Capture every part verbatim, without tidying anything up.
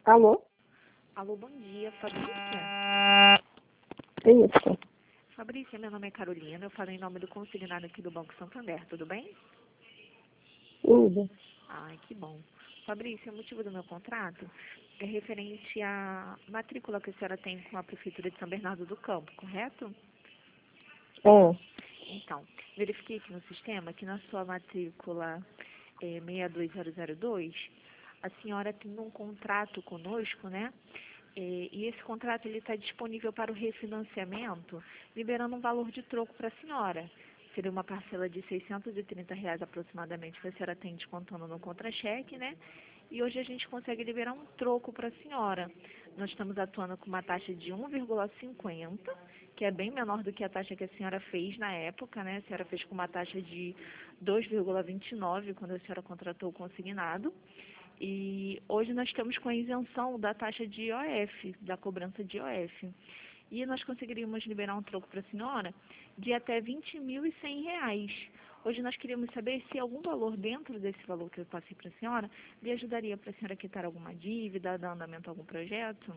Alô? Alô, bom dia, Fabrícia. É isso. Fabrícia, meu nome é Carolina, eu falo em nome do consignado aqui do Banco Santander, tudo bem? Tudo. Ai, que bom. Fabrícia, o motivo do meu contrato é referente à matrícula que a senhora tem com a Prefeitura de São Bernardo do Campo, correto? É. Então, verifiquei aqui no sistema que na sua matrícula é, seis dois zero zero dois, a senhora tem um contrato conosco, né? É, e esse contrato ele está disponível para o refinanciamento, liberando um valor de troco para a senhora. Seria uma parcela de seiscentos e trinta reais aproximadamente que a senhora tem descontando no contra-cheque, né? E hoje a gente consegue liberar um troco para a senhora. Nós estamos atuando com uma taxa de um vírgula cinquenta, que é bem menor do que a taxa que a senhora fez na época, né? A senhora fez com uma taxa de dois vírgula vinte e nove quando a senhora contratou o consignado. E hoje nós estamos com a isenção da taxa de I O F, da cobrança de I O F. E nós conseguiríamos liberar um troco para a senhora de até vinte mil e cem reais. Hoje nós queríamos saber se algum valor dentro desse valor que eu passei para a senhora lhe ajudaria para a senhora quitar alguma dívida, dar andamento a algum projeto?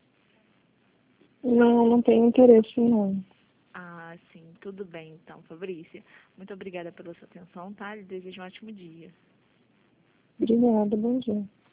Não, não tenho interesse, não. Ah, sim, tudo bem então, Fabrícia. Muito obrigada pela sua atenção, tá? Lhe desejo um ótimo dia. Obrigada, bom dia.